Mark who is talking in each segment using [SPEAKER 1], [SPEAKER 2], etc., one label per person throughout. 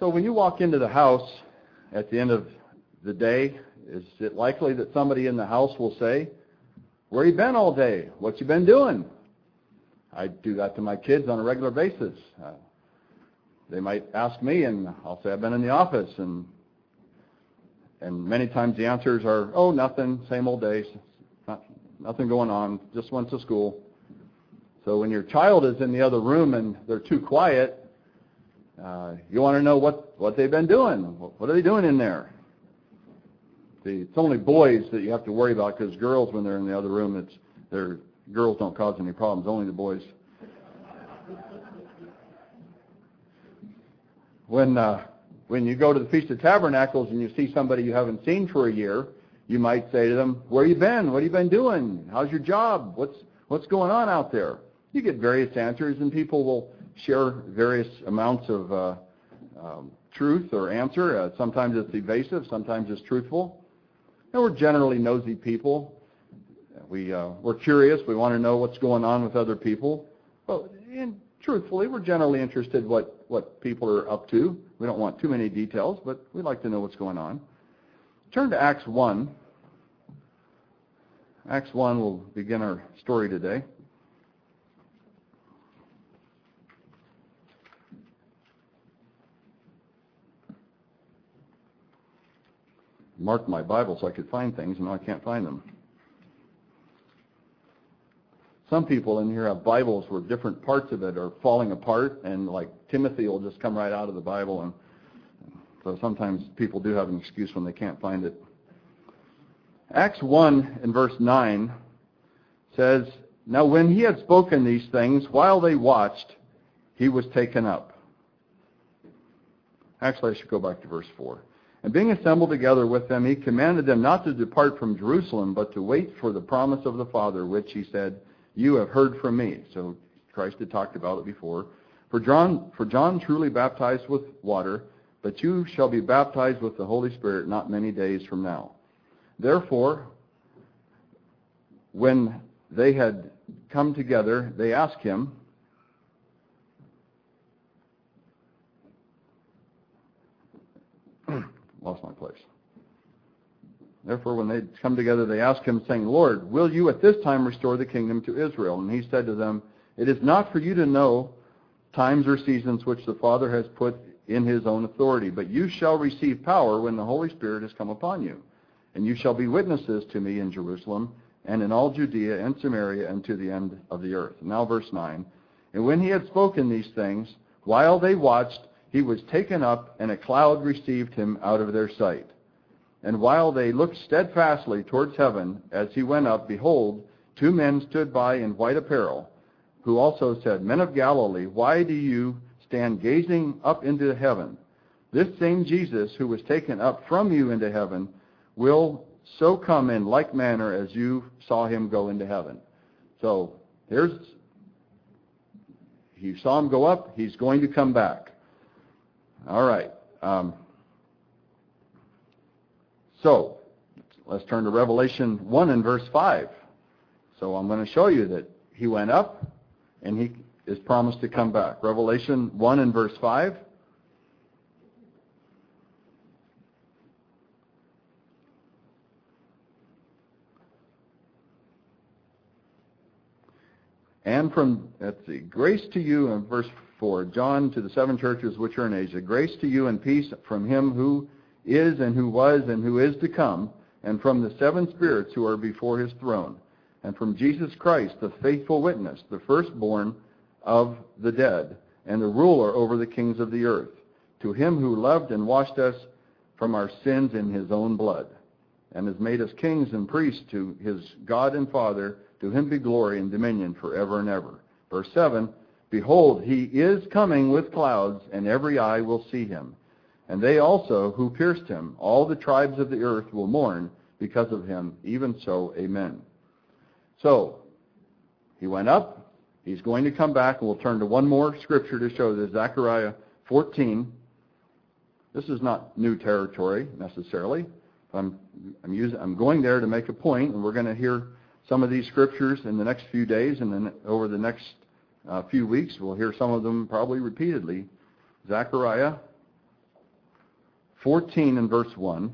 [SPEAKER 1] So when you walk into the house at the end of the day, is it likely that somebody in the house will say, "Where you been all day? What you been doing?" I do that to my kids on a regular basis. They might ask me, and I'll say, "I've been in the office." And many times the answers are, "Oh, nothing, same old days, nothing going on, just went to school." So when your child is in the other room and they're too quiet, you want to know what they've been doing. What are they doing in there? It's only boys that you have to worry about, because girls, when they're in the other room, girls don't cause any problems, only the boys. When you go to the Feast of Tabernacles and you see somebody you haven't seen for a year, you might say to them, "Where you been? What have you been doing? How's your job? What's going on out there?" You get various answers, and people will share various amounts of truth or answer. Sometimes it's evasive, sometimes it's truthful. And we're generally nosy people. We're curious. We want to know what's going on with other people. And truthfully, we're generally interested what people are up to. We don't want too many details, but we'd like to know what's going on. Turn to Acts 1. Acts 1 will begin our story today. Marked my Bible so I could find things, and now I can't find them. Some people in here have Bibles where different parts of it are falling apart, and like Timothy will just come right out of the Bible, and so sometimes people do have an excuse when they can't find it. Acts 1 in verse 9 says, "Now when he had spoken these things, while they watched, he was taken up." Actually, I should go back to verse 4. "And being assembled together with them, he commanded them not to depart from Jerusalem, but to wait for the promise of the Father, which he said, 'You have heard from me.'" So Christ had talked about it before. For John truly baptized with water, but you shall be baptized with the Holy Spirit not many days from now." Therefore, when they had come together, they asked him, lost my place. Therefore, when they come together, they asked him, saying, "Lord, will you at this time restore the kingdom to Israel?" And he said to them, "It is not for you to know times or seasons which the Father has put in his own authority, but you shall receive power when the Holy Spirit has come upon you. And you shall be witnesses to me in Jerusalem and in all Judea and Samaria and to the end of the earth." Now verse 9. "And when he had spoken these things, while they watched, he was taken up, and a cloud received him out of their sight. And while they looked steadfastly towards heaven as he went up, behold, 2 men stood by in white apparel, who also said, 'Men of Galilee, why do you stand gazing up into heaven? This same Jesus who was taken up from you into heaven will so come in like manner as you saw him go into heaven.'" So you saw him go up, he's going to come back. All right. So let's turn to Revelation 1 and verse 5. So I'm going to show you that he went up and he is promised to come back. Revelation 1 and verse 5. "And grace to you," in verse 4, "John to the 7 churches which are in Asia, grace to you and peace from him who is and who was and who is to come, and from the 7 spirits who are before his throne, and from Jesus Christ, the faithful witness, the firstborn of the dead, and the ruler over the kings of the earth. To him who loved and washed us from our sins in his own blood, and has made us kings and priests to his God and Father, to him be glory and dominion forever and ever." Verse 7, "Behold, he is coming with clouds, and every eye will see him. And they also who pierced him, all the tribes of the earth will mourn because of him. Even so, amen." So, he went up, he's going to come back, and we'll turn to one more scripture to show this, Zechariah 14. This is not new territory, necessarily. I'm going there to make a point, and we're going to hear some of these scriptures in the next few days, and then over the next few weeks, we'll hear some of them probably repeatedly. Zechariah 14 and verse 1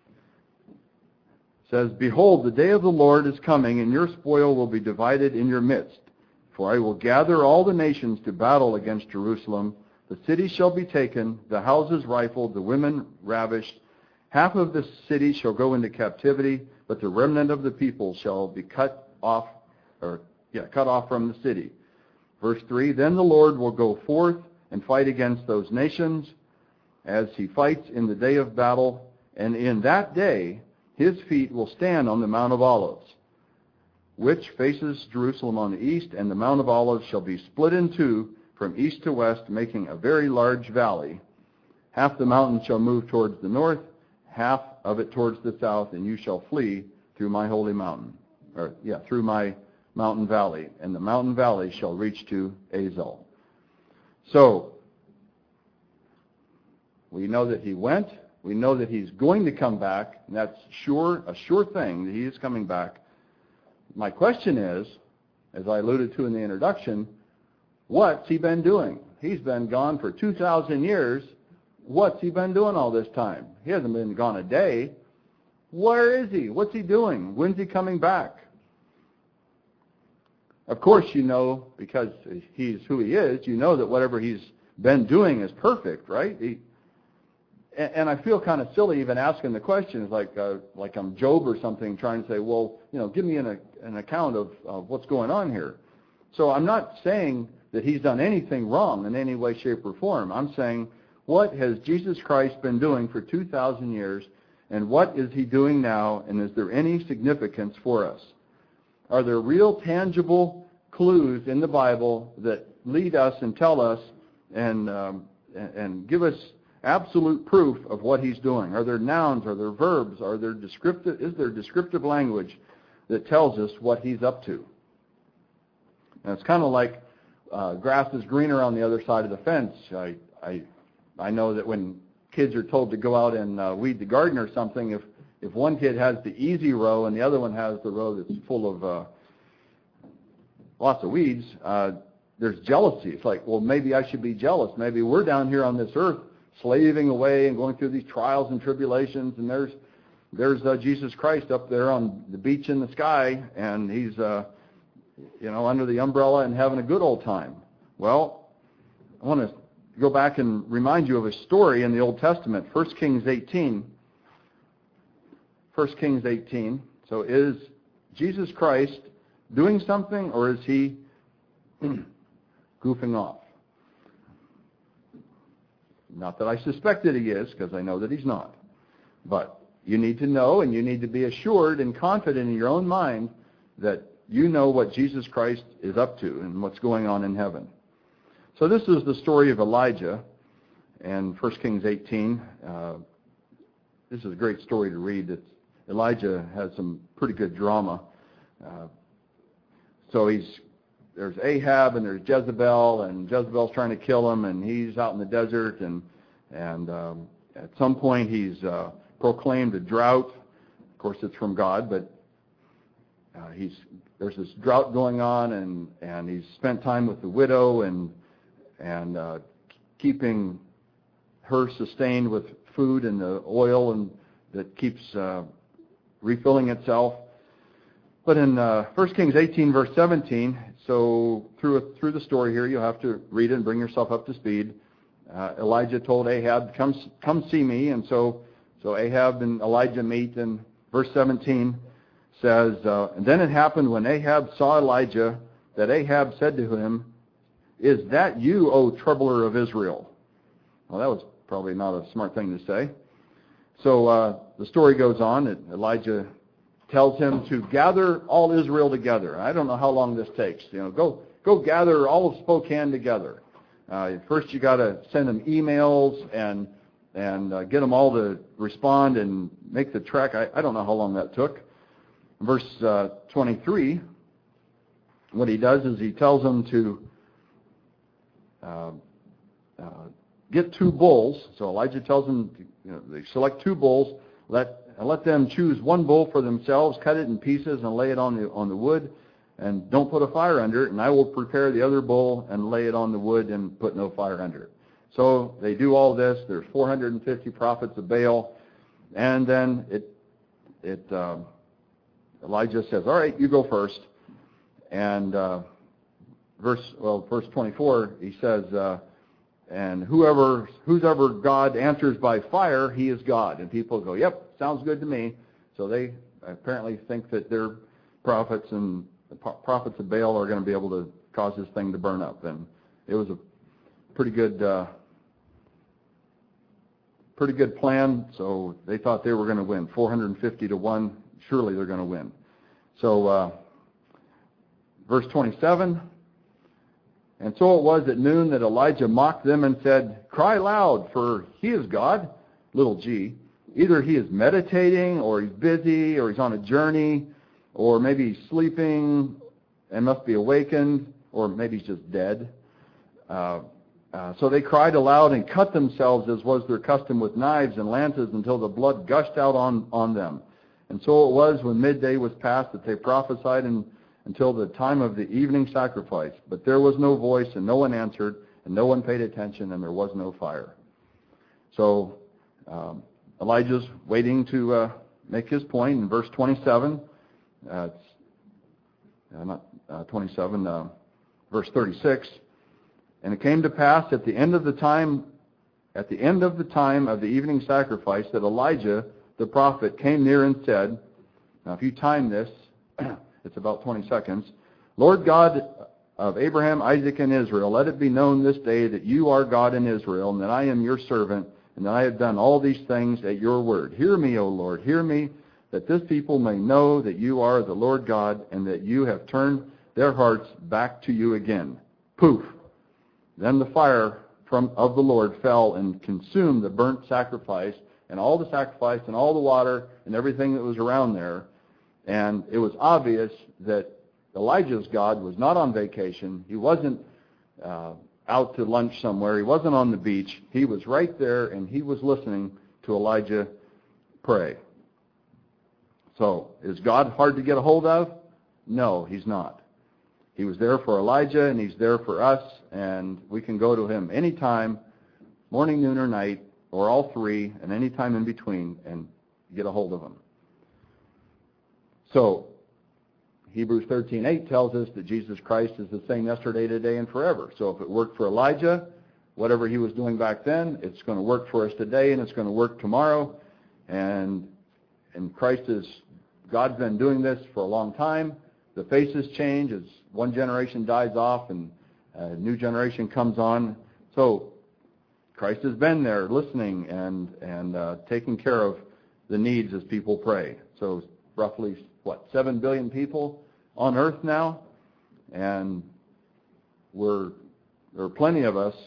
[SPEAKER 1] says, "Behold, the day of the Lord is coming, and your spoil will be divided in your midst. For I will gather all the nations to battle against Jerusalem. The city shall be taken, the houses rifled, the women ravished. Half of the city shall go into captivity, but the remnant of the people shall be cut off from the city." Verse 3, "Then the Lord will go forth and fight against those nations as he fights in the day of battle, and in that day his feet will stand on the Mount of Olives, which faces Jerusalem on the east, and the Mount of Olives shall be split in two from east to west, making a very large valley. Half the mountain shall move towards the north, half of it towards the south, and you shall flee through my holy mountain," through my mountain valley, "and the mountain valley shall reach to Azel." So, we know that he went. We know that he's going to come back, and that's a sure thing that he is coming back. My question is, as I alluded to in the introduction, what's he been doing? He's been gone for 2,000 years. What's he been doing all this time? He hasn't been gone a day. Where is he? What's he doing? When's he coming back? Of course, you know, because he's who he is, you know that whatever he's been doing is perfect, right? And I feel kind of silly even asking the questions like I'm Job or something, trying to say, well, give me an account of what's going on here. So I'm not saying that he's done anything wrong in any way, shape, or form. I'm saying, what has Jesus Christ been doing for 2,000 years, and what is he doing now, and is there any significance for us? Are there real tangible clues in the Bible that lead us and tell us and give us absolute proof of what he's doing? Are there nouns? Are there verbs? Is there descriptive language that tells us what he's up to? And it's kind of like grass is greener on the other side of the fence. I know that when kids are told to go out and weed the garden or something, if one kid has the easy row and the other one has the row that's full of lots of weeds, there's jealousy. It's like, well, maybe I should be jealous. Maybe we're down here on this earth slaving away and going through these trials and tribulations, and there's Jesus Christ up there on the beach in the sky, and he's under the umbrella and having a good old time. Well, I want to go back and remind you of a story in the Old Testament, 1 Kings 18. 1 Kings 18. So is Jesus Christ doing something, or is he goofing off? Not that I suspect that he is, because I know that he's not. But you need to know, and you need to be assured and confident in your own mind that you know what Jesus Christ is up to and what's going on in heaven. So this is the story of Elijah in 1 Kings 18. This is a great story to read. Elijah has some pretty good drama. So there's Ahab and there's Jezebel, and Jezebel's trying to kill him, and he's out in the desert, and at some point he's proclaimed a drought. Of course, it's from God, but there's this drought going on, and he's spent time with the widow and keeping her sustained with food and the oil and that keeps refilling itself. But in 1 Kings 18, verse 17, so through the story here, you'll have to read it and bring yourself up to speed. Elijah told Ahab, come see me. And so Ahab and Elijah meet, and verse 17 says, and then it happened when Ahab saw Elijah that Ahab said to him, "Is that you, O troubler of Israel?" Well, that was probably not a smart thing to say. So the story goes on that Elijah tells him to gather all Israel together. I don't know how long this takes. Go gather all of Spokane together. First, you got to send them emails and get them all to respond and make the trek. I don't know how long that took. Verse 23, what he does is he tells them to get 2 bulls. So Elijah tells them, they select 2 bulls, let them choose 1 bull for themselves, cut it in pieces and lay it on the wood, and don't put a fire under it, and I will prepare the other bull and lay it on the wood and put no fire under it. So they do all this. There's 450 prophets of Baal. And then Elijah says, all right, you go first. And verse 24, he says, and whoever God answers by fire, he is God. And people go, yep, sounds good to me. So they apparently think that their prophets and the prophets of Baal are going to be able to cause this thing to burn up. And it was a pretty good plan. So they thought they were going to win, 450 to 1. Surely they're going to win. So verse 27, and so it was at noon that Elijah mocked them and said, cry loud, for he is God, little g. Either he is meditating, or he's busy, or he's on a journey, or maybe he's sleeping and must be awakened, or maybe he's just dead. So they cried aloud and cut themselves, as was their custom, with knives and lances, until the blood gushed out on them. And so it was, when midday was past, that they prophesied until the time of the evening sacrifice. But there was no voice, and no one answered, and no one paid attention, and there was no fire. So Elijah's waiting to make his point in verse 27. Verse 36. And it came to pass at the end of the time of the evening sacrifice, that Elijah the prophet came near and said, now if you time this, it's about 20 seconds, Lord God of Abraham, Isaac, and Israel, let it be known this day that you are God in Israel, and that I am your servant, and that I have done all these things at your word. Hear me, O Lord, hear me, that this people may know that you are the Lord God, and that you have turned their hearts back to you again. Poof! Then the fire of the Lord fell and consumed the burnt sacrifice, and all the sacrifice, and all the water, and everything that was around there. And it was obvious that Elijah's God was not on vacation. He wasn't out to lunch somewhere. He wasn't on the beach. He was right there, and he was listening to Elijah pray. So, is God hard to get a hold of? No, he's not. He was there for Elijah, and he's there for us, and we can go to him anytime, morning, noon, or night, or all three, and any time in between, and get a hold of him. So, Hebrews 13:8 tells us that Jesus Christ is the same yesterday, today, and forever. So if it worked for Elijah, whatever he was doing back then, it's going to work for us today, and it's going to work tomorrow. And God's been doing this for a long time. The faces change as one generation dies off and a new generation comes on. So Christ has been there listening and taking care of the needs as people pray. So roughly, 7 billion people on earth now? And there are plenty of us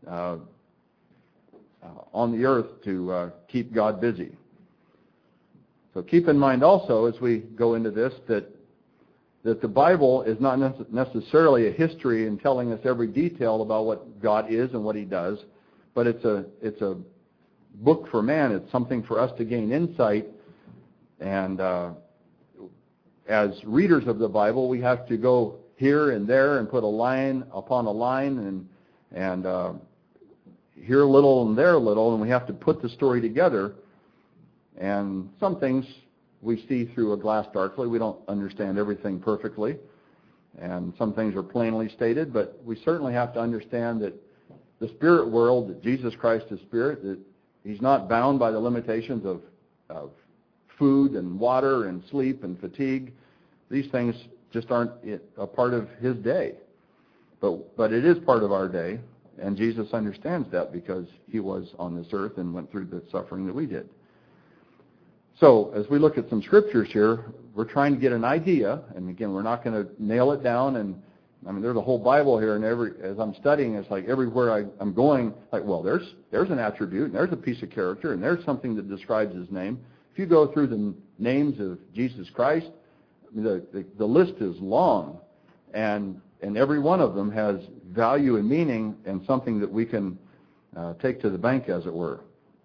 [SPEAKER 1] on the earth to keep God busy. So keep in mind also, as we go into this, that the Bible is not necessarily a history in telling us every detail about what God is and what he does, but it's a book for man. It's something for us to gain insight. And as readers of the Bible, we have to go here and there and put a line upon a line and here a little and there a little, and we have to put the story together. And some things we see through a glass darkly. We don't understand everything perfectly. And some things are plainly stated, but we certainly have to understand that the spirit world, that Jesus Christ is spirit, that he's not bound by the limitations of food and water and sleep and fatigue. These things just aren't a part of his day. But it is part of our day, and Jesus understands that because he was on this earth and went through the suffering that we did. So, as we look at some scriptures here, we're trying to get an idea, and again, we're not going to nail it down, and I mean, there's a whole Bible here, and as I'm studying, it's like everywhere I'm going, like, well, there's an attribute, and there's a piece of character, and there's something that describes his name. If you go through the names of Jesus Christ, the list is long, and every one of them has value and meaning and something that we can take to the bank, as it were.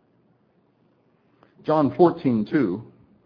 [SPEAKER 1] John 14:2.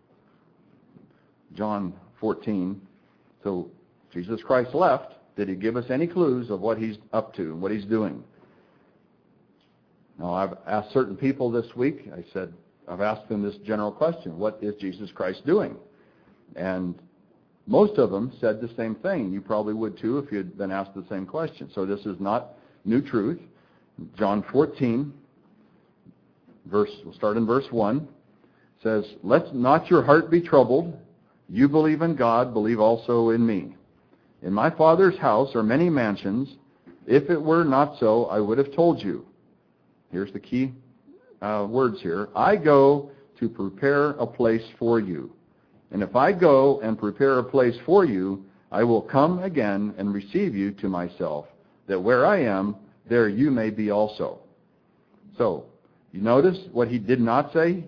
[SPEAKER 1] John 14. So Jesus Christ left. Did he give us any clues of what he's up to, what he's doing? Now, I've asked certain people this week, I've asked them this general question: what is Jesus Christ doing? And most of them said the same thing. You probably would too if you had been asked the same question. So this is not new truth. John 14, we'll start in verse 1, says, "Let not your heart be troubled. You believe in God, believe also in me. In my Father's house are many mansions. If it were not so, I would have told you." Here's the key words here. "I go to prepare a place for you. And if I go and prepare a place for you, I will come again and receive you to myself, that where I am, there you may be also." So, you notice what he did not say?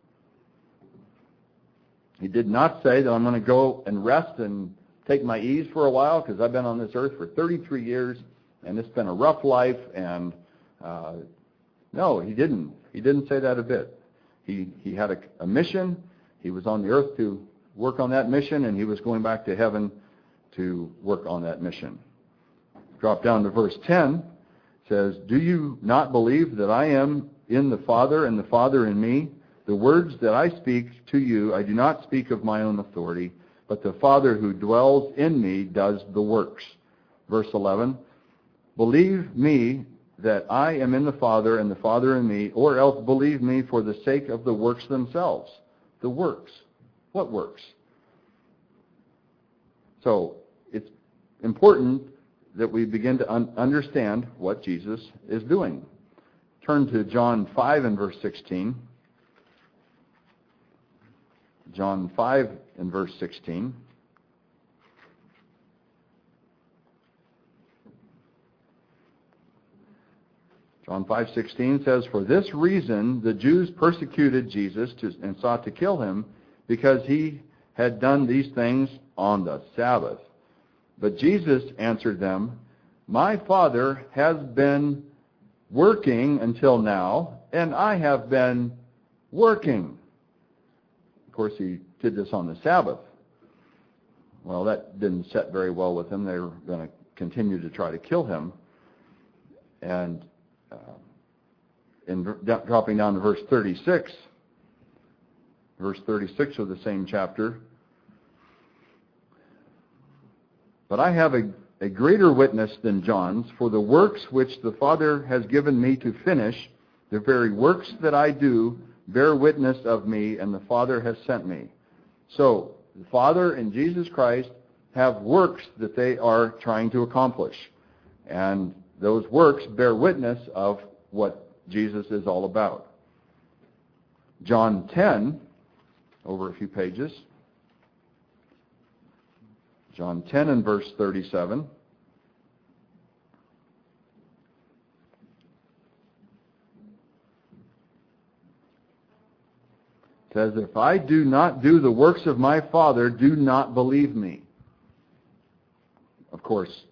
[SPEAKER 1] He did not say that I'm going to go and rest and take my ease for a while, because I've been on this earth for 33 years, and it's been a rough life, and no, he didn't. He didn't say that a bit. He had a mission. He was on the earth to work on that mission, and he was going back to heaven to work on that mission. Drop down to verse 10. It says, "Do you not believe that I am in the Father and the Father in me? The words that I speak to you, I do not speak of my own authority, but the Father who dwells in me does the works." Verse 11, "Believe me that I am in the Father and the Father in me, or else believe me for the sake of the works themselves." The works. What works? So it's important that we begin to understand what Jesus is doing. Turn to John 5 and verse 16. John 5 and verse 16. John 5:16 says, "For this reason the Jews persecuted Jesus and sought to kill him, because he had done these things on the Sabbath. But Jesus answered them, 'My Father has been working until now, and I have been working.'" Of course, he did this on the Sabbath. Well, that didn't set very well with him. They were going to continue to try to kill him. And dropping down to verse 36 of the same chapter, "But I have a greater witness than John's, for the works which the Father has given me to finish, the very works that I do, bear witness of me, and the Father has sent me." So, the Father and Jesus Christ have works that they are trying to accomplish. And those works bear witness of what Jesus is all about. John 10, over a few pages. John 10 and verse 37. It says, "If I do not do the works of my Father, do not believe me." Of course,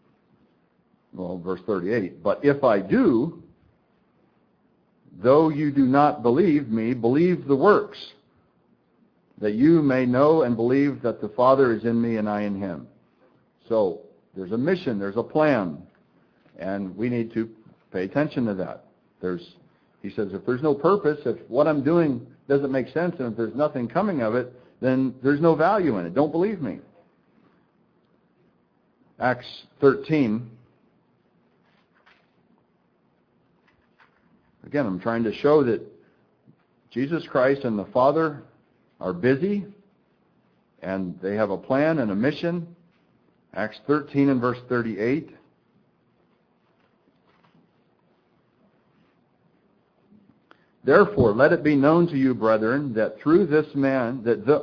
[SPEAKER 1] verse 38, "But if I do, though you do not believe me, believe the works, that you may know and believe that the Father is in me and I in him." So there's a mission, there's a plan, and we need to pay attention to that. He says, if there's no purpose, if what I'm doing doesn't make sense, and if there's nothing coming of it, then there's no value in it. Don't believe me. Acts 13. Again, I'm trying to show that Jesus Christ and the Father are busy, and they have a plan and a mission. Acts 13 and verse 38. "Therefore, let it be known to you, brethren, that through this man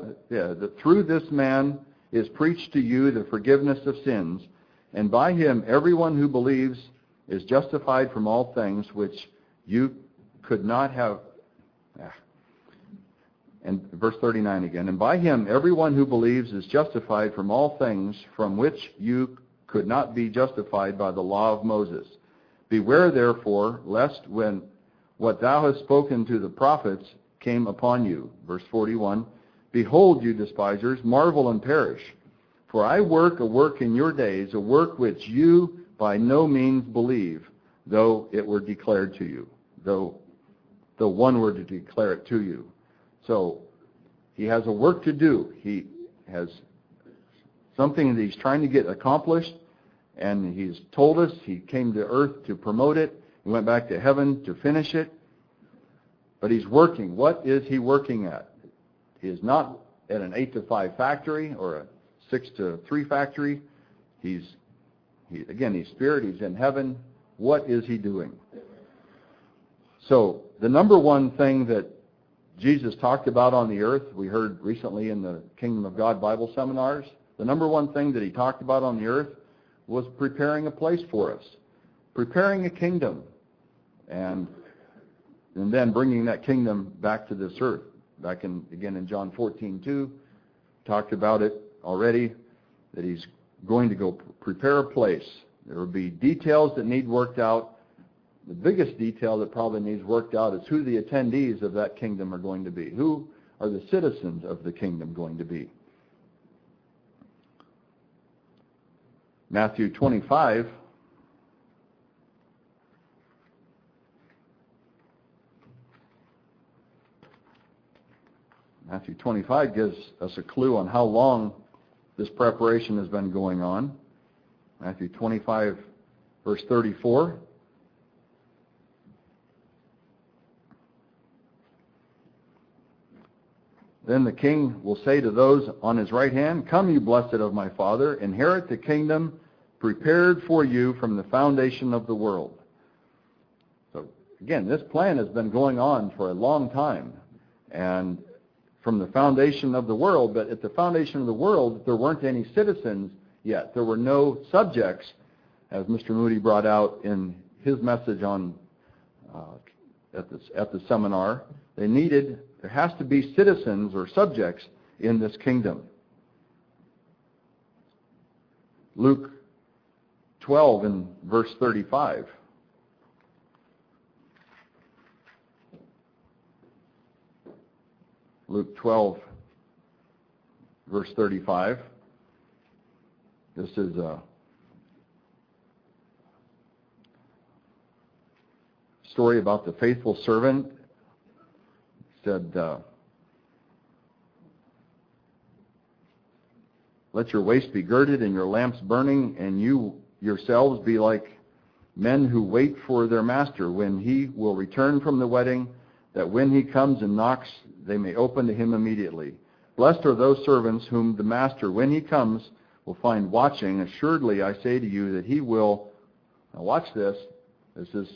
[SPEAKER 1] is preached to you the forgiveness of sins, and by him everyone who believes is justified from all things which you could not have." And verse 39 again. "And by him everyone who believes is justified from all things from which you could not be justified by the law of Moses. Beware therefore, lest when what thou hast spoken to the prophets came upon you." Verse 41. "Behold, you despisers, marvel and perish. For I work a work in your days, a work which you by no means believe, though it were declared to you." though one were to declare it to you. So he has a work to do. He has something that he's trying to get accomplished, and he's told us he came to earth to promote it. He went back to heaven to finish it. But he's working. What is he working at? He is not at an 8 to 5 factory or a 6 to 3 factory. He's spirit. He's in heaven. What is he doing? So the number one thing that Jesus talked about on the earth, we heard recently in the Kingdom of God Bible seminars, the number one thing that he talked about on the earth was preparing a place for us, preparing a kingdom, and then bringing that kingdom back to this earth. Back in John 14:2, talked about it already, that he's going to go prepare a place. There will be details that need worked out. The biggest detail that probably needs worked out is who the attendees of that kingdom are going to be. Who are the citizens of the kingdom going to be? Matthew 25. Matthew 25 gives us a clue on how long this preparation has been going on. Matthew 25, verse 34. Then the king will say to those on his right hand, "Come, you blessed of my Father, inherit the kingdom prepared for you from the foundation of the world." So again, this plan has been going on for a long time, and from the foundation of the world. But at the foundation of the world, there weren't any citizens yet. There were no subjects, as Mr. Moody brought out in his message on at the seminar. There has to be citizens or subjects in this kingdom. Luke 12 and verse 35. Luke 12, verse 35. This is a story about the faithful servant. He said, "Let your waist be girded and your lamps burning, and you yourselves be like men who wait for their master when he will return from the wedding, that when he comes and knocks, they may open to him immediately. Blessed are those servants whom the master, when he comes, will find watching. Assuredly, I say to you that he will..." Now watch this. This is,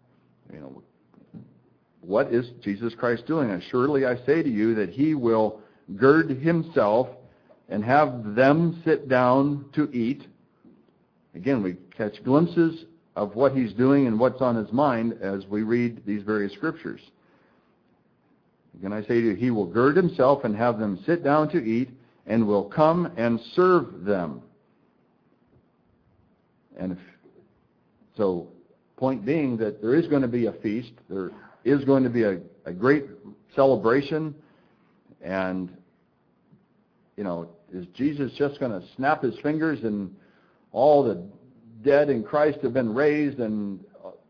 [SPEAKER 1] what is Jesus Christ doing? "Assuredly, I say to you that he will gird himself and have them sit down to eat." Again, we catch glimpses of what he's doing and what's on his mind as we read these various scriptures. Again, I say to you, he will gird himself and have them sit down to eat, and will come and serve them. So, point being that there is going to be a feast. There is going to be a great celebration. And, is Jesus just going to snap his fingers and all the dead in Christ have been raised and,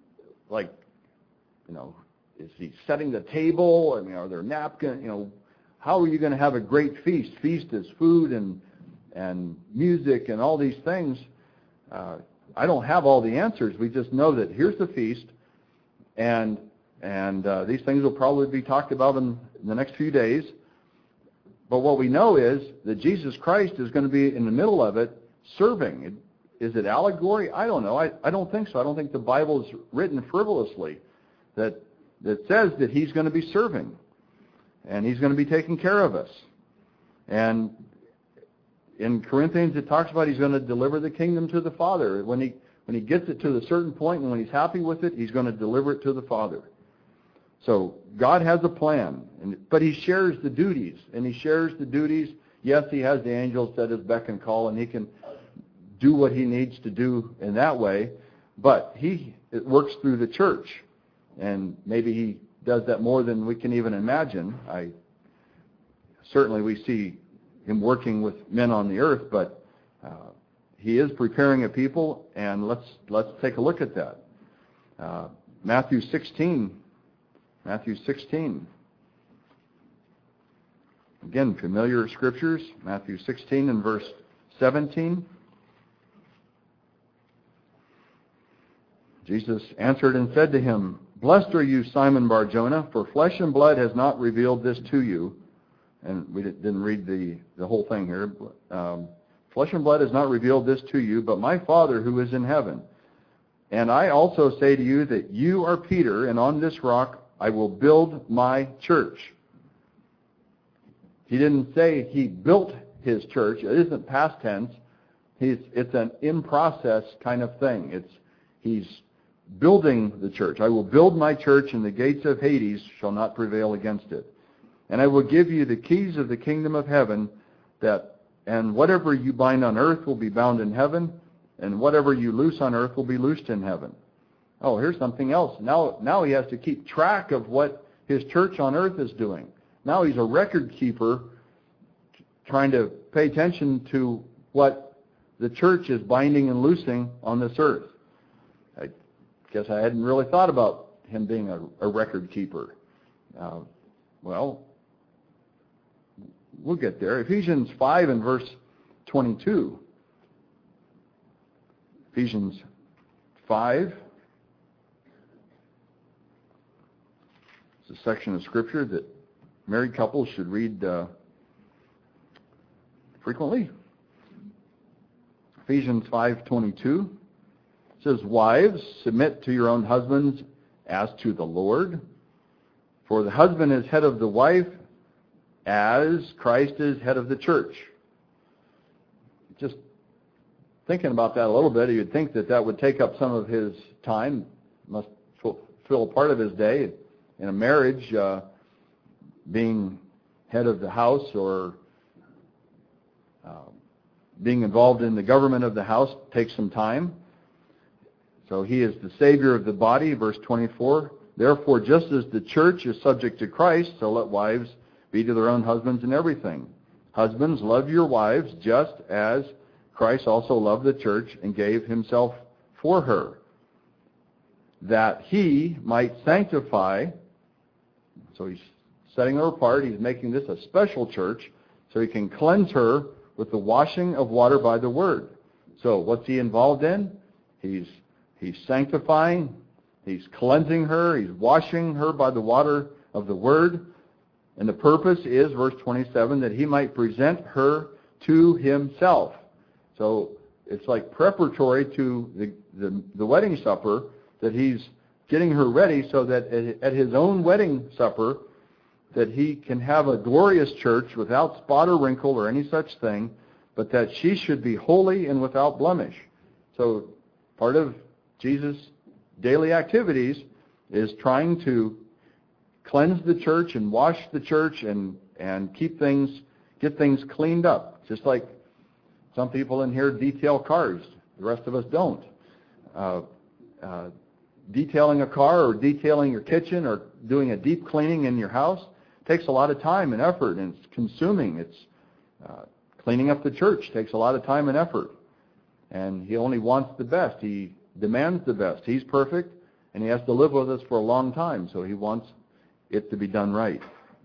[SPEAKER 1] is he setting the table? Are there napkins? How are you going to have a great feast? Feast is food and music and all these things. I don't have all the answers. We just know that here's the feast, and these things will probably be talked about in the next few days. But what we know is that Jesus Christ is going to be in the middle of it serving. Is it allegory? I don't know. I don't think so. I don't think the Bible is written frivolously that says that he's going to be serving and he's going to be taking care of us. And in Corinthians it talks about he's going to deliver the kingdom to the Father. When he gets it to a certain point and when he's happy with it, he's going to deliver it to the Father. So God has a plan, but he shares the duties. And he shares the duties. Yes, he has the angels at his beck and call, and he can do what he needs to do in that way. But it works through the church. And maybe he does that more than we can even imagine. Certainly we see him working with men on the earth, but he is preparing a people, and let's take a look at that. Matthew 16 Matthew 16. Again, familiar scriptures. Matthew 16 and verse 17. Jesus answered and said to him, "Blessed are you, Simon Bar-Jonah, for flesh and blood has not revealed this to you." And we didn't read the whole thing here. Flesh and blood has not revealed this to you, but my Father who is in heaven. And I also say to you that you are Peter, and on this rock I will build my church. He didn't say he built his church. It isn't past tense. It's an in-process kind of thing. He's building the church. I will build my church, and the gates of Hades shall not prevail against it. And I will give you the keys of the kingdom of heaven, and whatever you bind on earth will be bound in heaven, and whatever you loose on earth will be loosed in heaven. Oh, here's something else. Now he has to keep track of what his church on earth is doing. Now he's a record keeper trying to pay attention to what the church is binding and loosing on this earth. I guess I hadn't really thought about him being a record keeper. Well, we'll get there. Ephesians 5 and verse 22. Ephesians 5. It's a section of Scripture that married couples should read frequently. Ephesians 5:22 says, "Wives, submit to your own husbands as to the Lord. For the husband is head of the wife, as Christ is head of the church." Just thinking about that a little bit, you'd think that would take up some of his time, must fill a part of his day. In a marriage, being head of the house or being involved in the government of the house takes some time. So he is the Savior of the body, verse 24. "Therefore, just as the church is subject to Christ, so let wives be to their own husbands in everything. Husbands, love your wives just as Christ also loved the church and gave himself for her, that he might sanctify." So he's setting her apart. He's making this a special church so he can cleanse her with the washing of water by the word. So what's he involved in? He's sanctifying, he's cleansing her, he's washing her by the water of the word. And the purpose is, verse 27, that he might present her to himself. So it's like preparatory to the wedding supper, that he's getting her ready so that at his own wedding supper, that he can have a glorious church without spot or wrinkle or any such thing, but that she should be holy and without blemish. So part of Jesus' daily activities is trying to cleanse the church and wash the church and get things cleaned up. Just like some people in here detail cars. The rest of us don't. Detailing a car or detailing your kitchen or doing a deep cleaning in your house takes a lot of time and effort, and it's consuming. It's cleaning up the church takes a lot of time and effort. And he only wants the best. He demands the best. He's perfect, and he has to live with us for a long time, so he wants it to be done right.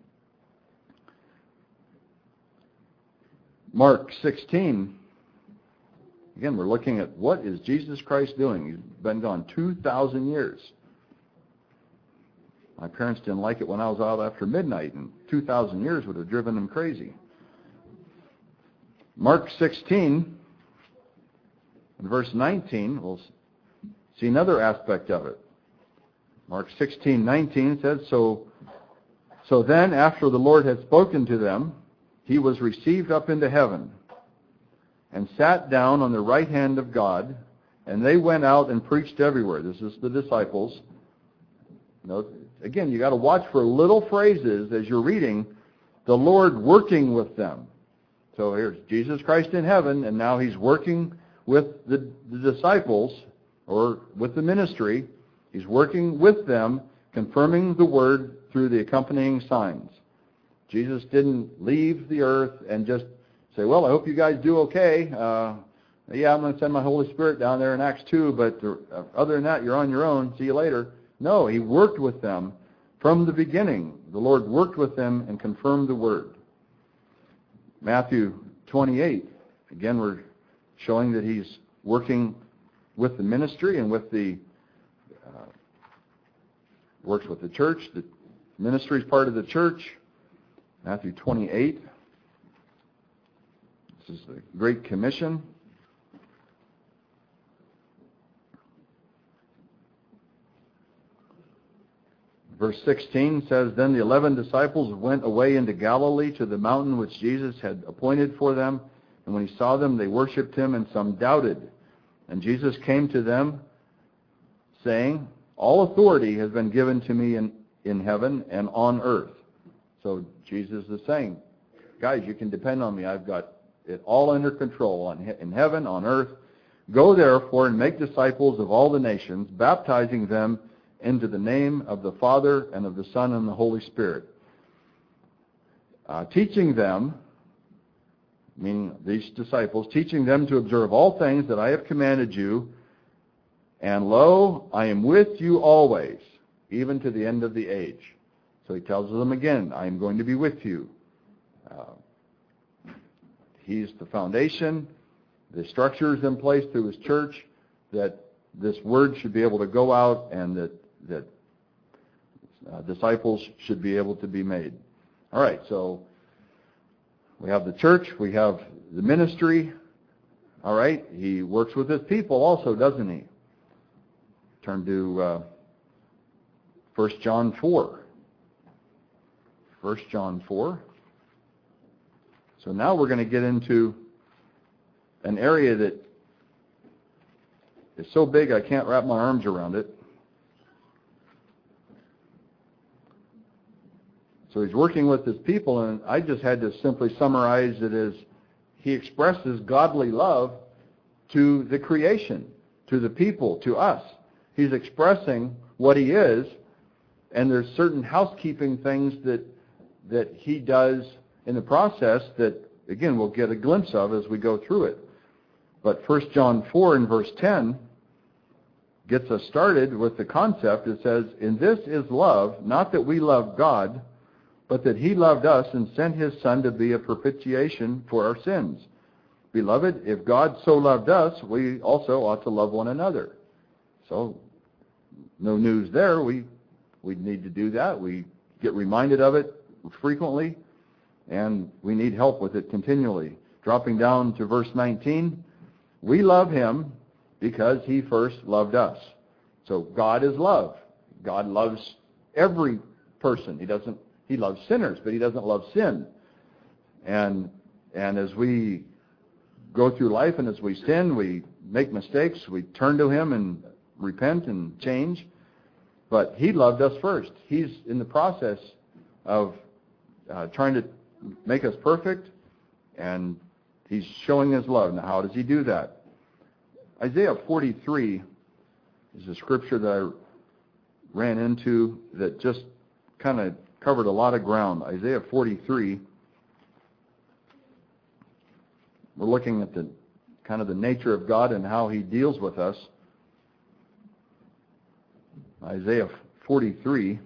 [SPEAKER 1] Mark 16. Again, we're looking at what is Jesus Christ doing. He's been gone 2,000 years. My parents didn't like it when I was out after midnight, and 2,000 years would have driven them crazy. Mark 16, and verse 19, we'll see another aspect of it. Mark 16:19 says, So then, after the Lord had spoken to them, he was received up into heaven and sat down on the right hand of God, and they went out and preached everywhere. This is the disciples. Again, you got to watch for little phrases as you're reading, the Lord working with them. So here's Jesus Christ in heaven, and now he's working with the disciples, or with the ministry. He's working with them, confirming the word through the accompanying signs. Jesus didn't leave the earth and just say, well, I hope you guys do okay. Yeah, I'm going to send my Holy Spirit down there in Acts 2, but other than that, you're on your own. See you later. No, he worked with them From the beginning, the Lord worked with them and confirmed the word. Matthew 28, again, we're showing that he's working with the ministry and with the works with the church. The ministry is part of the church. Matthew 28. This is the Great Commission. Verse 16 says, Then the 11 disciples went away into Galilee to the mountain which Jesus had appointed for them. And when he saw them, they worshipped him, and some doubted. And Jesus came to them, saying, All authority has been given to me in heaven and on earth. So Jesus is saying, guys, you can depend on me. I've got it all under control in heaven, on earth. Go therefore and make disciples of all the nations, baptizing them into the name of the Father and of the Son and the Holy Spirit. Teaching them, meaning these disciples, teaching them to observe all things that I have commanded you. And lo, I am with you always, even to the end of the age. So he tells them again, I am going to be with you. He's the foundation. The structure is in place through his church that this word should be able to go out and that disciples should be able to be made. All right, so we have the church, we have the ministry. All right, he works with his people also, doesn't he? Turn to 1 John 4. 1 John 4. So now we're going to get into an area that is so big I can't wrap my arms around it. So he's working with his people, and I just had to simply summarize it as he expresses godly love to the creation, to the people, to us. He's expressing what he is, and there's certain housekeeping things that he does in the process that, again, we'll get a glimpse of as we go through it. But 1 John 4 in verse 10 gets us started with the concept. It says, In this is love, not that we love God, but that he loved us and sent his Son to be a propitiation for our sins. Beloved, if God so loved us, we also ought to love one another. So, no news there. We need to do that. We get reminded of it frequently, and we need help with it continually. Dropping down to verse 19, we love him because he first loved us. So God is love. God loves every person. He loves sinners, but he doesn't love sin. And as we go through life and as we sin, we make mistakes, we turn to him and repent and change. But he loved us first. He's in the process of trying to make us perfect, and he's showing his love. Now, how does he do that? Isaiah 43 is a scripture that I ran into that just kind of covered a lot of ground. Isaiah 43, we're looking at the kind of the nature of God and how he deals with us. Isaiah 43.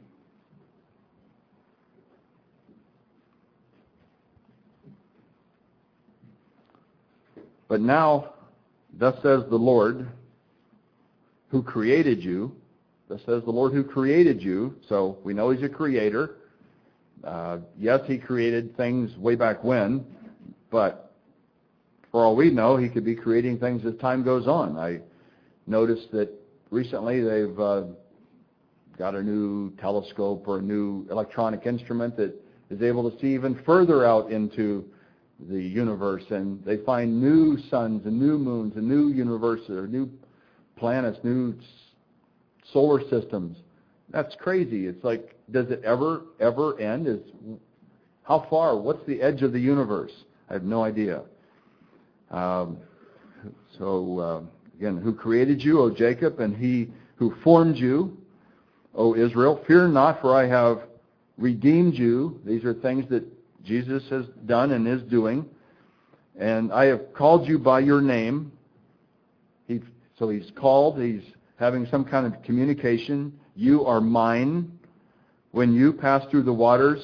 [SPEAKER 1] But now, thus says the Lord, who created you. Thus says the Lord who created you. So we know he's a creator. Yes, he created things way back when, but for all we know, he could be creating things as time goes on. I noticed that recently they've got a new telescope or a new electronic instrument that is able to see even further out into the universe, and they find new suns and new moons and new universes or new planets, new solar systems. That's crazy. It's like, does it ever end? How far? What's the edge of the universe? I have no idea. Again, who created you, O Jacob, and he who formed you, O Israel? Fear not, for I have redeemed you. These are things that Jesus has done and is doing. And I have called you by your name. So he's called. He's having some kind of communication. You are mine. When you pass through the waters,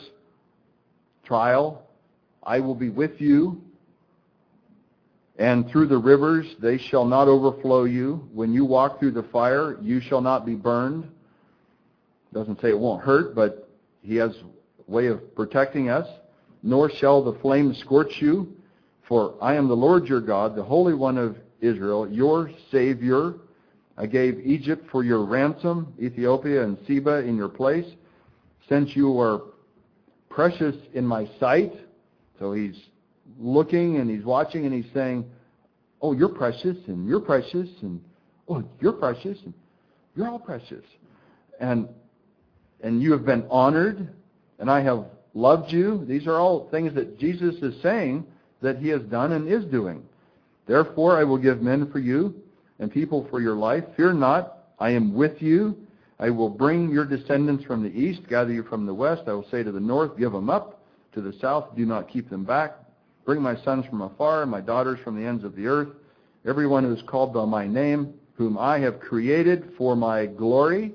[SPEAKER 1] trial, I will be with you. And through the rivers, they shall not overflow you. When you walk through the fire, you shall not be burned. Doesn't say it won't hurt, but he has a way of protecting us. Nor shall the flame scorch you. For I am the Lord your God, the Holy One of Israel, your Savior. I gave Egypt for your ransom, Ethiopia and Seba in your place, since you are precious in my sight. So he's looking and he's watching and he's saying, oh, you're precious, and you're precious, and oh, you're precious, and you're all precious. And you have been honored, and I have loved you. These are all things that Jesus is saying that he has done and is doing. Therefore, I will give men for you and people for your life. Fear not, I am with you. I will bring your descendants from the east, gather you from the west. I will say to the north, give them up. To the south, do not keep them back. Bring my sons from afar, my daughters from the ends of the earth. Everyone who is called by my name, whom I have created for my glory.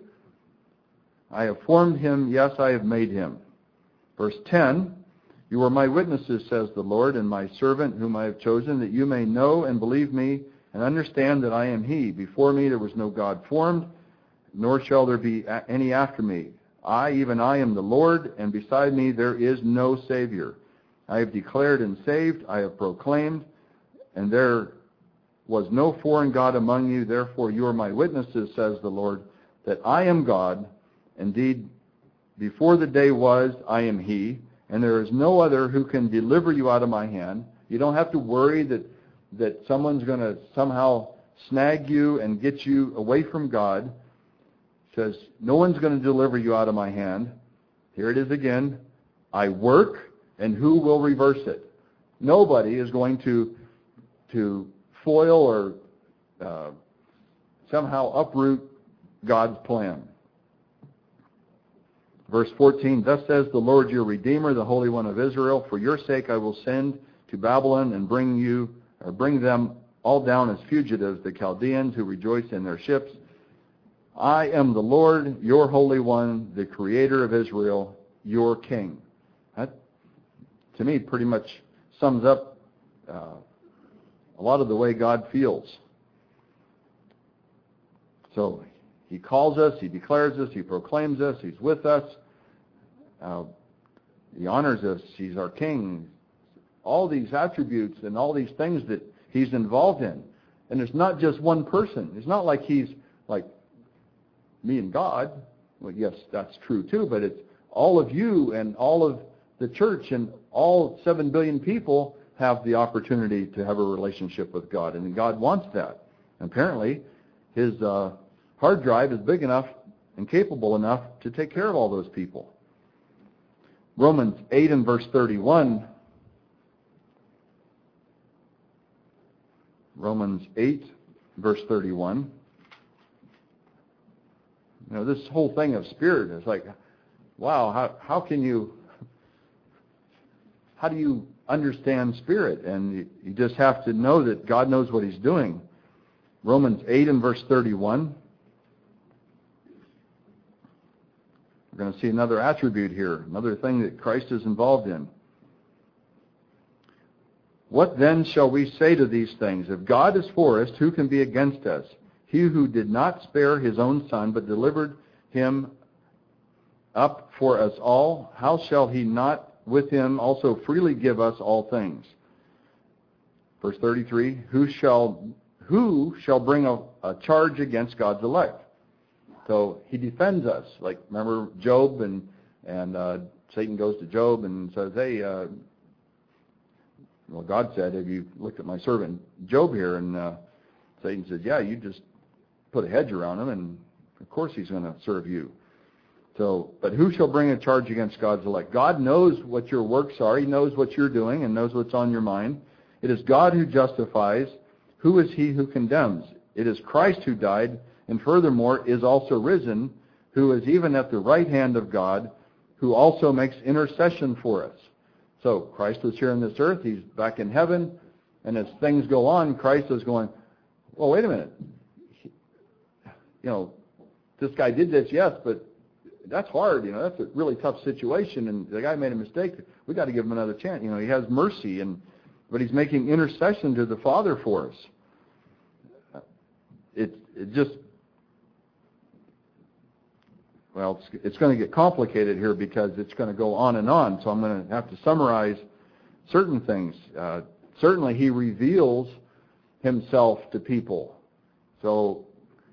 [SPEAKER 1] I have formed him, yes, I have made him. Verse 10, you are my witnesses, says the Lord, and my servant whom I have chosen, that you may know and believe me and understand that I am he. Before me there was no God formed, nor shall there be any after me. I, even I, am the Lord, and beside me there is no Savior. I have declared and saved, I have proclaimed, and there was no foreign God among you. Therefore you are my witnesses, says the Lord, that I am God. Indeed, before the day was, I am he, and there is no other who can deliver you out of my hand. You don't have to worry that someone's going to somehow snag you and get you away from God. It says, no one's going to deliver you out of my hand. Here it is again. I work, and who will reverse it? Nobody is going to foil or somehow uproot God's plan. Verse 14, thus says the Lord your Redeemer, the Holy One of Israel, for your sake I will send to Babylon and bring them all down as fugitives, the Chaldeans who rejoice in their ships. I am the Lord, your Holy One, the Creator of Israel, your King. That, to me, pretty much sums up a lot of the way God feels. So he calls us, he declares us, he proclaims us, he's with us, he honors us, he's our King. All these attributes and all these things that he's involved in. And it's not just one person. It's not like he's like me and God. Well, yes, that's true too, but it's all of you and all of the church and all 7 billion people have the opportunity to have a relationship with God. And God wants that. And apparently, his hard drive is big enough and capable enough to take care of all those people. Romans 8 and verse 31. Romans 8, verse 31. You know, this whole thing of spirit is like, wow, how do you understand spirit? And you just have to know that God knows what he's doing. Romans 8 and verse 31. We're going to see another attribute here, another thing that Christ is involved in. What then shall we say to these things? If God is for us, who can be against us? He who did not spare his own son, but delivered him up for us all, how shall he not with him also freely give us all things? Verse 33, who shall bring a charge against God's elect? So he defends us. Like, remember Job, and Satan goes to Job and says, hey, well, God said, have you looked at my servant Job here? And Satan said, yeah, you just put a hedge around him, and of course he's going to serve you. So, but who shall bring a charge against God's elect? God knows what your works are. He knows what you're doing and knows what's on your mind. It is God who justifies. Who is he who condemns? It is Christ who died, and furthermore is also risen, who is even at the right hand of God, who also makes intercession for us. So Christ was here on this earth. He's back in heaven. And as things go on, Christ is going, well, wait a minute. You know, this guy did this, yes, but that's hard. That's a really tough situation, and the guy made a mistake. We got to give him another chance. He has mercy, but he's making intercession to the Father for us. It's going to get complicated here because it's going to go on and on. So I'm going to have to summarize certain things. Certainly, he reveals himself to people. So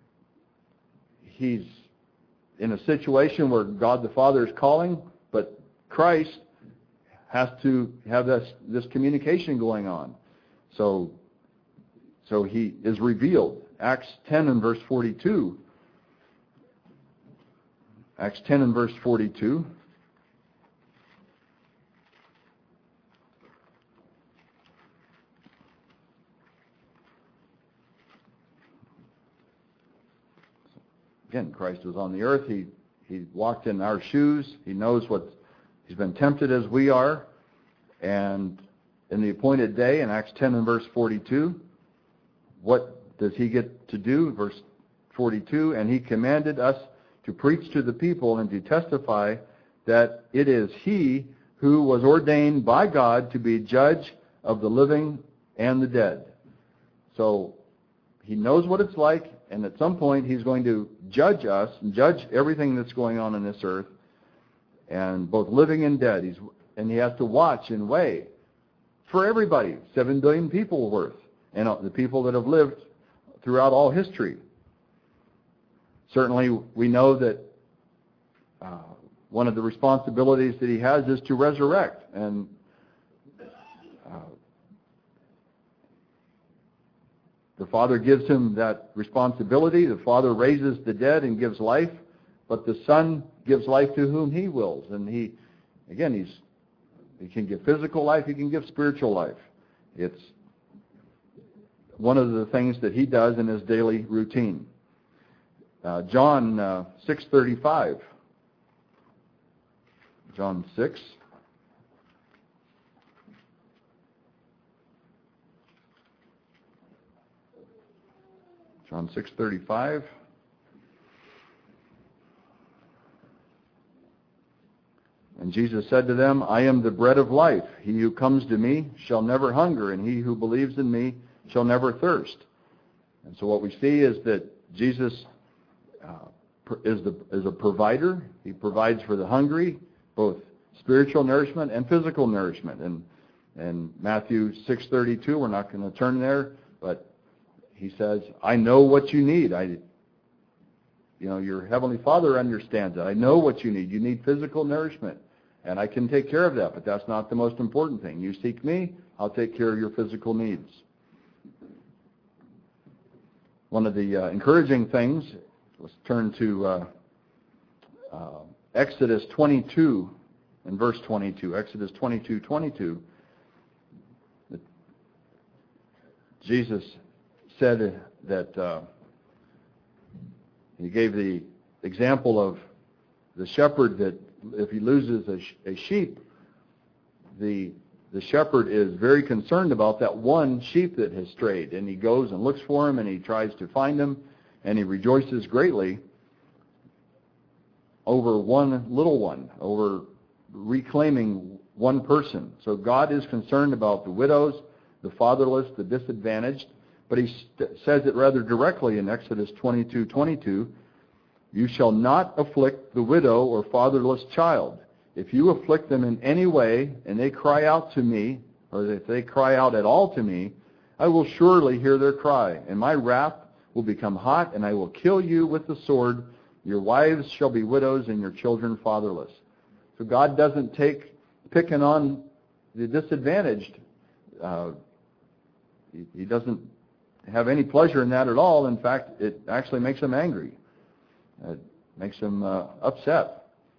[SPEAKER 1] he's in a situation where God the Father is calling, but Christ has to have this communication going on. So he is revealed. Acts 10 and verse 42. Acts 10 and verse 42. Again, Christ was on the earth. He walked in our shoes. He knows he's been tempted as we are. And in the appointed day, in Acts 10 and verse 42, what does he get to do? Verse 42, and he commanded us to preach to the people and to testify that it is he who was ordained by God to be judge of the living and the dead. So he knows what it's like, and at some point he's going to judge us and judge everything that's going on in this earth, and both living and dead. And he has to watch and weigh for everybody, 7 billion people worth, and the people that have lived throughout all history. Certainly, we know that one of the responsibilities that he has is to resurrect. And the Father gives him that responsibility. The Father raises the dead and gives life, but the Son gives life to whom he wills. And he can give physical life, he can give spiritual life. It's one of the things that he does in his daily routine. John 6:35. John 6. John 6:35. And Jesus said to them, I am the bread of life. He who comes to me shall never hunger, and he who believes in me shall never thirst. And so what we see is that Jesus is a provider. He provides for the hungry, both spiritual nourishment and physical nourishment. And Matthew 6:32, we're not going to turn there, but he says, I know what you need. Your Heavenly Father understands it. I know what you need. You need physical nourishment, and I can take care of that, but that's not the most important thing. You seek me, I'll take care of your physical needs. One of the encouraging things, let's turn to Exodus 22 and verse 22. Exodus 22:22. Jesus said that he gave the example of the shepherd that if he loses a sheep, the shepherd is very concerned about that one sheep that has strayed, and he goes and looks for him, and he tries to find him, and he rejoices greatly over one little one, over reclaiming one person. So God is concerned about the widows, the fatherless, the disadvantaged, but he says it rather directly in Exodus 22:22, you shall not afflict the widow or fatherless child. If you afflict them in any way, and they cry out to me, or if they cry out at all to me, I will surely hear their cry, and my wrath will become hot, and I will kill you with the sword. Your wives shall be widows, and your children fatherless. So God doesn't take picking on the disadvantaged. He doesn't have any pleasure in that at all. In fact, it actually makes him angry. It makes him upset.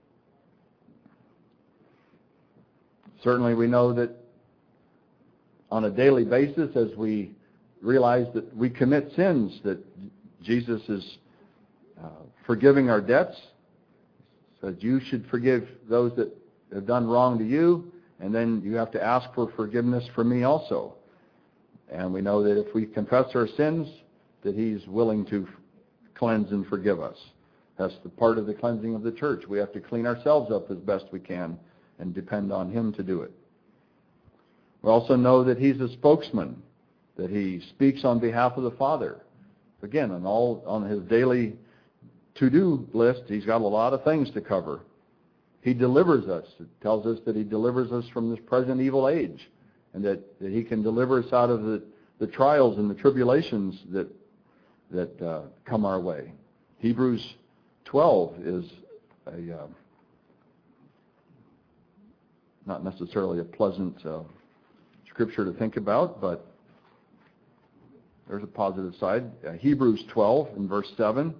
[SPEAKER 1] Certainly we know that on a daily basis, as we realize that we commit sins, that Jesus is forgiving our debts. So you should forgive those that have done wrong to you, and then you have to ask for forgiveness from me also. And we know that if we confess our sins, that he's willing to cleanse and forgive us. That's the part of the cleansing of the church. We have to clean ourselves up as best we can and depend on him to do it. We also know that he's a spokesman, that he speaks on behalf of the Father. Again, on his daily to-do list, he's got a lot of things to cover. He delivers us. It tells us that he delivers us from this present evil age, and that he can deliver us out of the trials and the tribulations that come our way. Hebrews 12 is not necessarily a pleasant scripture to think about, but there's a positive side. Hebrews 12 and verse 7.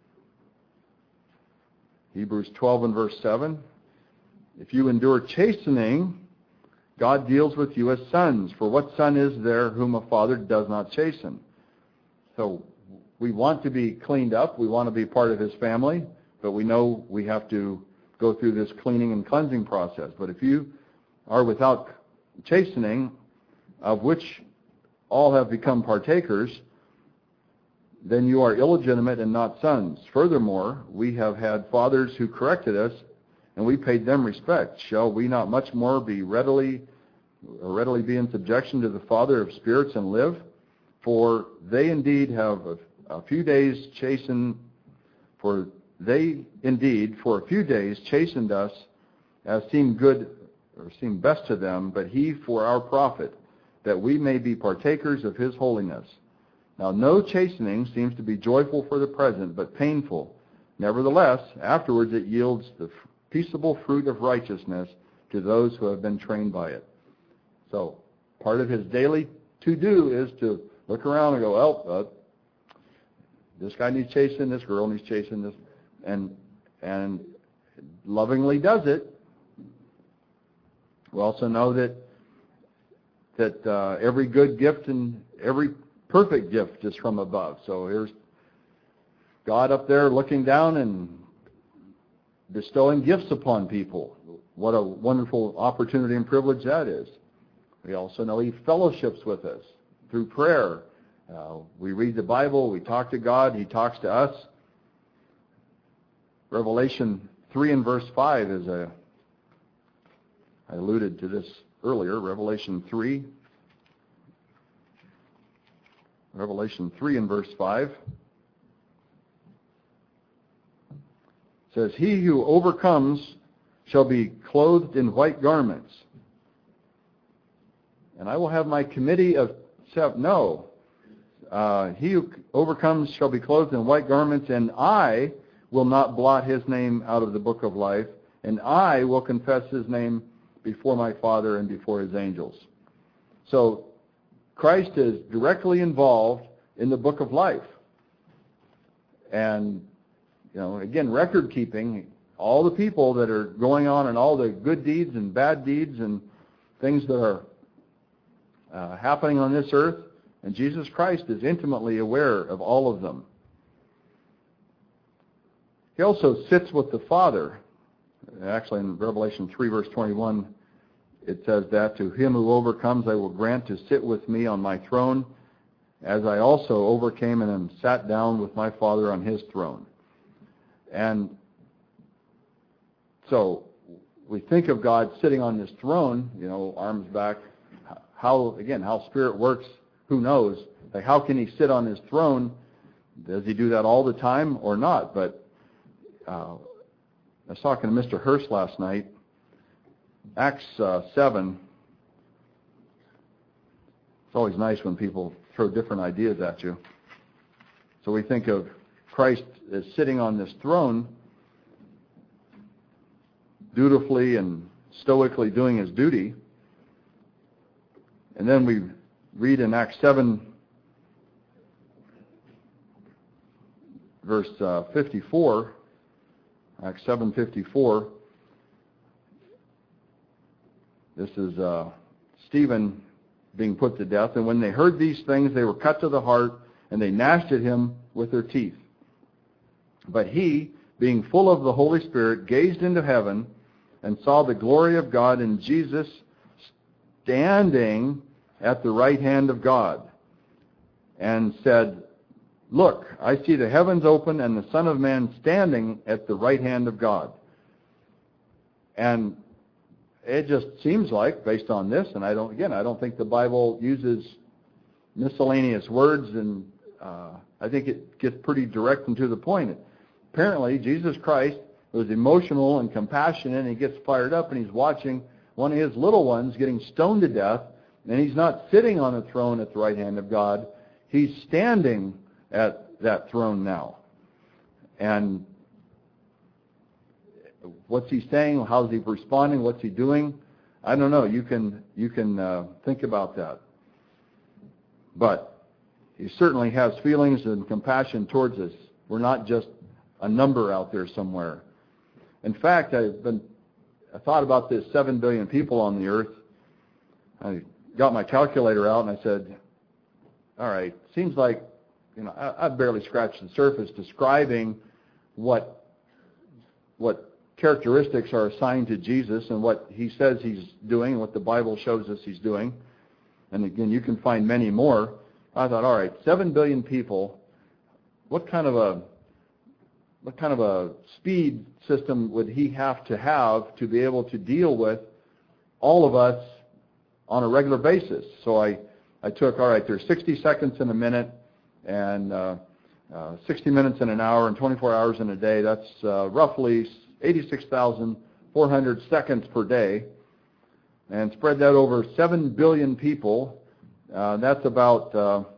[SPEAKER 1] Hebrews 12 and verse 7. If you endure chastening, God deals with you as sons. For what son is there whom a father does not chasten? So we want to be cleaned up. We want to be part of his family, but we know we have to go through this cleaning and cleansing process. But if you are without chastening, of which all have become partakers, then you are illegitimate and not sons. Furthermore, we have had fathers who corrected us, and we paid them respect. Shall we not much more be readily be in subjection to the Father of spirits and live? For they indeed have a few days chastened, for they indeed for a few days chastened us as seemed good or seemed best to them, but he for our profit, that we may be partakers of his holiness. Now no chastening seems to be joyful for the present, but painful. Nevertheless, afterwards it yields the peaceable fruit of righteousness to those who have been trained by it. So part of his daily to-do is to look around and go, well, this guy needs chastening, this girl needs chastening, this, and lovingly does it. We also know that every good gift and every perfect gift is from above. So here's God up there looking down and bestowing gifts upon people. What a wonderful opportunity and privilege that is. We also know he fellowships with us through prayer. We read the Bible, we talk to God, he talks to us. Revelation 3 and verse 5 is I alluded to this earlier, Revelation 3 and verse 5 says, he who overcomes shall be clothed in white garments, and I will have my committee of he who overcomes shall be clothed in white garments, and I will not blot his name out of the book of life, and I will confess his name before my Father and before his angels. So Christ is directly involved in the book of life. And, again, record keeping, all the people that are going on and all the good deeds and bad deeds and things that are happening on this earth, and Jesus Christ is intimately aware of all of them. He also sits with the Father. Actually, in Revelation 3, verse 21, it says that, to him who overcomes I will grant to sit with me on my throne, as I also overcame and am sat down with my Father on his throne. And so we think of God sitting on this throne, arms back. How Spirit works, who knows? Like, how can he sit on his throne? Does he do that all the time or not? But I was talking to Mr. Hurst last night. Acts 7. It's always nice when people throw different ideas at you. So we think of Christ as sitting on this throne, dutifully and stoically doing his duty. And then we read in Acts 7, verse 54, Acts 7:54. This is Stephen being put to death. And when they heard these things, they were cut to the heart, and they gnashed at him with their teeth. But he, being full of the Holy Spirit, gazed into heaven and saw the glory of God and Jesus standing at the right hand of God, and said, Look, I see the heavens open and the Son of Man standing at the right hand of God. And it just seems like, based on this, and I don't think the Bible uses miscellaneous words, and I think it gets pretty direct and to the point. Apparently, Jesus Christ was emotional and compassionate, and he gets fired up, and he's watching one of his little ones getting stoned to death, and he's not sitting on a throne at the right hand of God. He's standing at that throne now. And what's he saying? How's he responding? What's he doing? I don't know. You can think about that. But he certainly has feelings and compassion towards us. We're not just a number out there somewhere. In fact, I thought about this 7 billion people on the earth. I got my calculator out and I said, all right, seems like, I've barely scratched the surface describing what characteristics are assigned to Jesus and what he says he's doing and what the Bible shows us he's doing. And again, you can find many more. I thought, all right, 7 billion people, what kind of a speed system would he have to be able to deal with all of us on a regular basis? So I took, all right, there's 60 seconds in a minute and 60 minutes in an hour and 24 hours in a day. That's roughly 86,400 seconds per day. And spread that over 7 billion people. That's about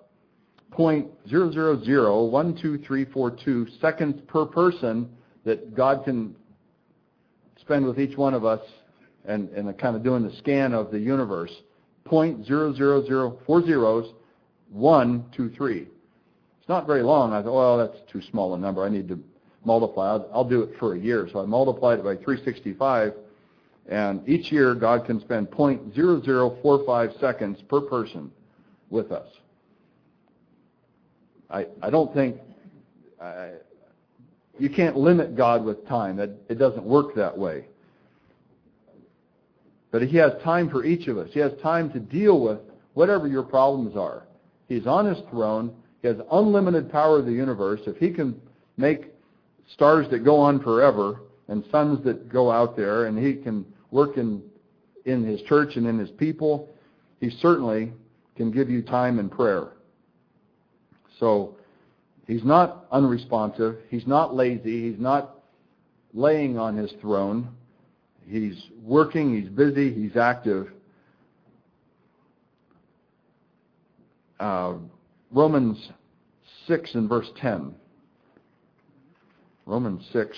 [SPEAKER 1] 0.000123342 seconds per person that God can spend with each one of us, and kind of doing the scan of the universe. 0.00040 zeros, 1, 2, 3. It's not very long. I thought, well, that's too small a number. I need to multiply. I'll do it for a year. So I multiplied it by 365, and each year God can spend 0.0045 seconds per person with us. I don't think you can't limit God with time. It doesn't work that way. But he has time for each of us. He has time to deal with whatever your problems are. He's on his throne. He has unlimited power of the universe. If he can make stars that go on forever and suns that go out there, and he can work in his church and in his people, he certainly can give you time in prayer. So he's not unresponsive. He's not lazy. He's not laying on his throne. He's working. He's busy. He's active. Romans 6 and verse 10. Romans 6.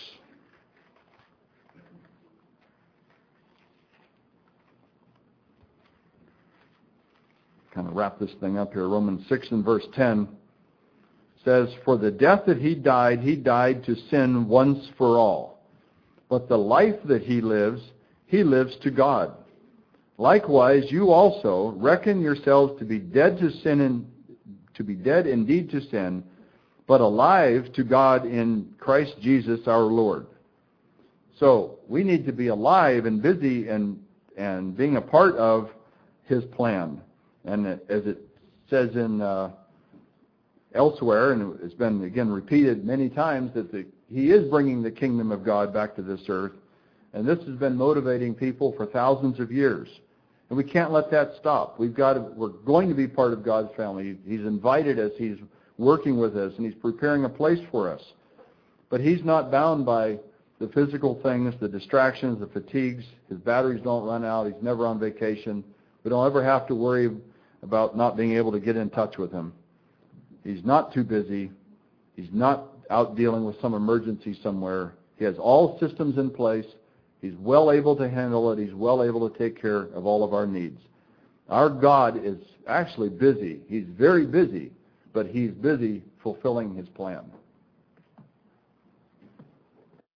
[SPEAKER 1] Kind of wrap this thing up here. Romans 6 and verse 10 says, "For the death that he died to sin once for all. But the life that he lives to God. Likewise, you also reckon yourselves to be dead to sin and to be dead indeed to sin, but alive to God in Christ Jesus our Lord." So we need to be alive and busy and being a part of his plan. And as it says in elsewhere, and it's been again repeated many times, that he is bringing the kingdom of God back to this earth, and this has been motivating people for thousands of years. And we can't let that stop. We're going to be part of God's family. He's invited us. He's working with us, and he's preparing a place for us. But he's not bound by the physical things, the distractions, the fatigues. His batteries don't run out. He's never on vacation. We don't ever have to worry about not being able to get in touch with him. He's not too busy. He's not out dealing with some emergency somewhere. He has all systems in place. He's well able to handle it. He's well able to take care of all of our needs. Our God is actually busy. He's very busy, but he's busy fulfilling his plan.